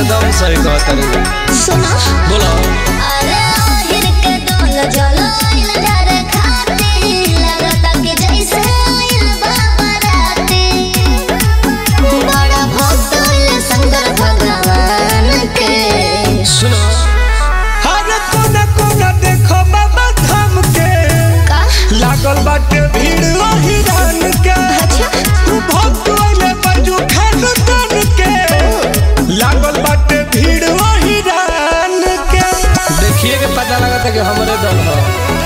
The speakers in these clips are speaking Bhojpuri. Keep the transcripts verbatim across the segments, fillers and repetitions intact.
एकदम सही कहत रे। सुना बोलो। अरे ओहिर के डोल जलो आइल डरे खाती लगता कि जैसे आइल बाबराती बड़ा भक्त होइल शंकर भगवान के। सुनो हर कोना कोना देखो बाबा धाम के का लागल बाटे भीड़ वही रान के। अच्छा भक्त होइले बजू खान तन के लागल बाटे भीड़ वही रान के। देखिए के पता लगता कि हमरे दल हो।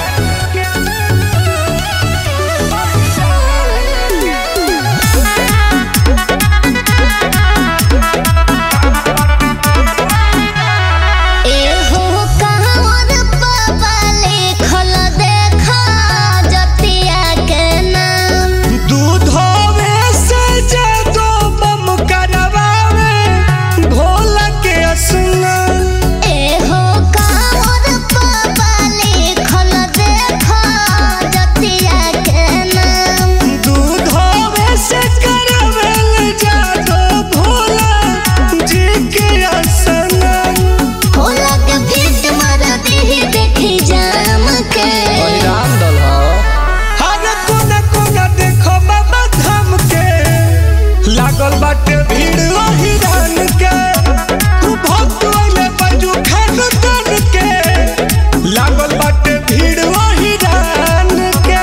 लागल बाटे भीड़ वही रान के भक्त होइले बजू खान तन के लागल बाटे भीड़ वही रान के।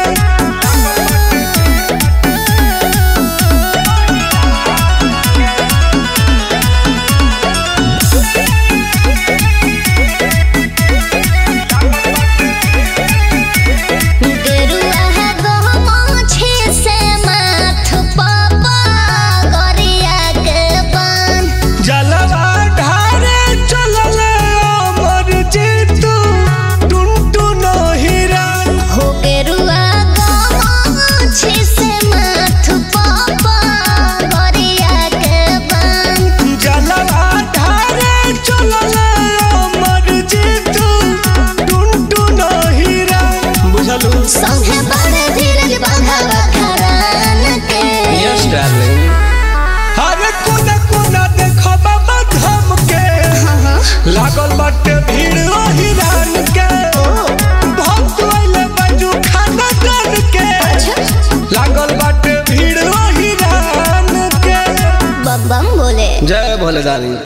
संगे बड़े धीरज बांधवा खरान के। Yes darling. हर कोना कोना देखो बाबा धाम के लागल बाटे भीड़ वही रान के। भक्त होइले बजू खान तन के लागल बाटे भीड़ वही रान के। बम बम बोले जय भोले दानी।